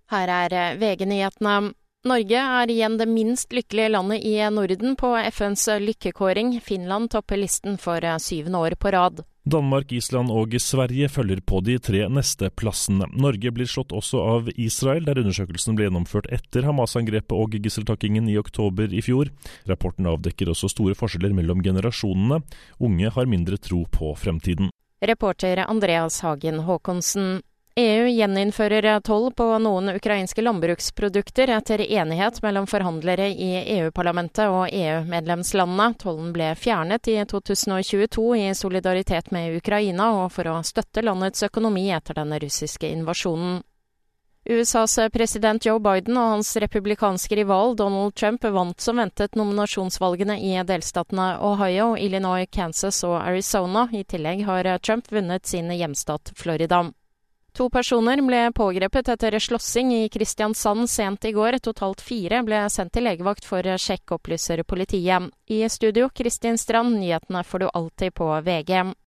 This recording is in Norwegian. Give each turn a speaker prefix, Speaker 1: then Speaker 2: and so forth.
Speaker 1: Her VG-nyhetene. Norge igjen det minst lykkelige landet i Norden på FNs lykkekåring. Finland topper listen for 7. år på rad.
Speaker 2: Danmark, Island og Sverige følger på de 3 neste plassene. Norge blir slått også av Israel, der undersøkelsen ble gjennomført etter Hamas-angrepet og gisseltakkingen i oktober i fjor. Rapporten avdekker også store forskjeller mellom generasjonene. Unge har mindre tro på fremtiden.
Speaker 1: Reporter Andreas Hagen Håkonsen. EU gjeninnfører toll på noen ukrainske landbruksprodukter etter enighet mellom forhandlere i EU-parlamentet og EU-medlemslandene. Tollen ble fjernet i 2022 i solidaritet med Ukraina og for å støtte landets økonomi etter den russiske invasjonen. USAs president Joe Biden og hans republikanske rival Donald Trump vant som ventet nominasjonsvalgene i delstatene Ohio, Illinois, Kansas og Arizona. I tillegg har Trump vunnet sin hjemstat Florida. 2 personer ble pågrepet etter slåssing i Kristiansand sent i går. Totalt 4 ble sendt til legevakt for sjekk, opplyser politiet. I studio, Kristin Strand, nyhetene får du alltid på VG.